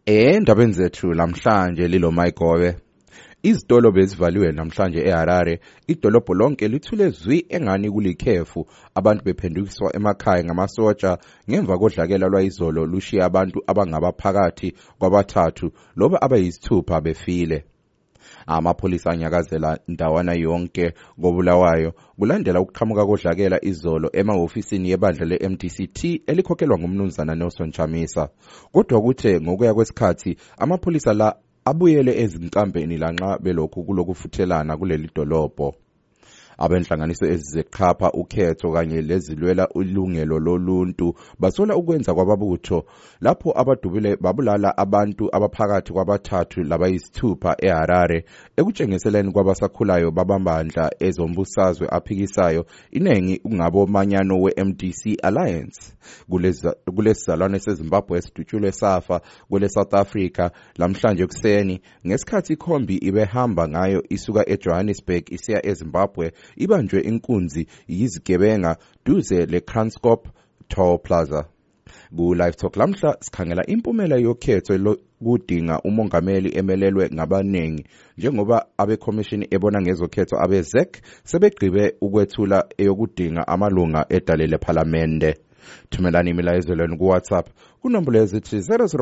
Endabeni zethu namhlanje lilo Mayigobe. Izitolo bezivaliwe namhlanje eHarare. Idolobho lonke lithule zwi engani kulikhefu. Abantu bephendukiswa emakhaya ngamasotsha ngemva kodlakela lwayizolo lushiya abantu abangabaphakathi kwabathathu loba abayisithupha befile. Amapholisa anyakazela ndawana yonke kobulawayo kulandela ukuqhamuka kodlakela izolo emahofisini yebandla le-MDCT elikhokhelwa ngumnumzana Nelson Chamisa. Kodwa kuthe ngokuya kwesikhathi amapholisa la abuyele ezinkampeni lanxa belokhu kulokufuthelana kuleli dolobho. Abenhlanganiso ezizeqhapha ukhetho kanye lezilwela ulungelo loluntu basola ukwenza kwababutho lapho abadubule babulala abantu abaphakathi kwabathathu labayisithupha eHarare ekutshengiseleni kwabasakhulayo babambandla ezombusazwe aphikisayo inengi ungabo manyano weMDC Alliance. Kulesizalwane seZimbabwe esidutshulwe safa kwele South Africa lamhlanje kuseni ngesikhathi ikhombi ibehamba ngayo isuka eJohannesburg isiya eZimbabwe ibanjwe inkunzi yizigebenga duze leKranskop Toll Plaza. Ku-Live Talk lamhla sikhangela impumela yokhetho lokudinga umongameli emelelwe ngabaningi njengoba abekhomishini ebona ngezokhetho abeZEC sebegqibe ukwethula eyokudinga amalunga edale lephalamende. Thumelani imilayezelweni kuWhatsApp kunombolo ezithi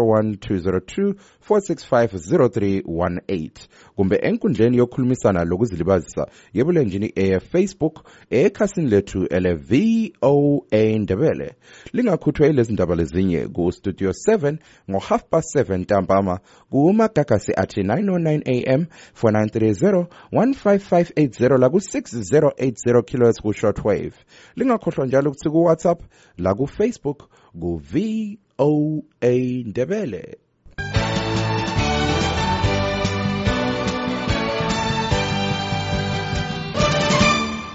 0012024650318 kumbe enkundleni yokukhulumisana lokuzilibazisa yebulenjini Facebook ekhasini lethu ele-VOA Ndebele. Lingakhuthwa lezi ndaba lezinye ku-Studio 7 ngo-7:30 ntambama kuMagagasi athi 909 AM 4930 15580 la ku-6080 kHz ku-shortwave. Lingakhohlwa njalo ukuthi ku-WhatsApp la ku-Facebook ku-VOA Ndebele.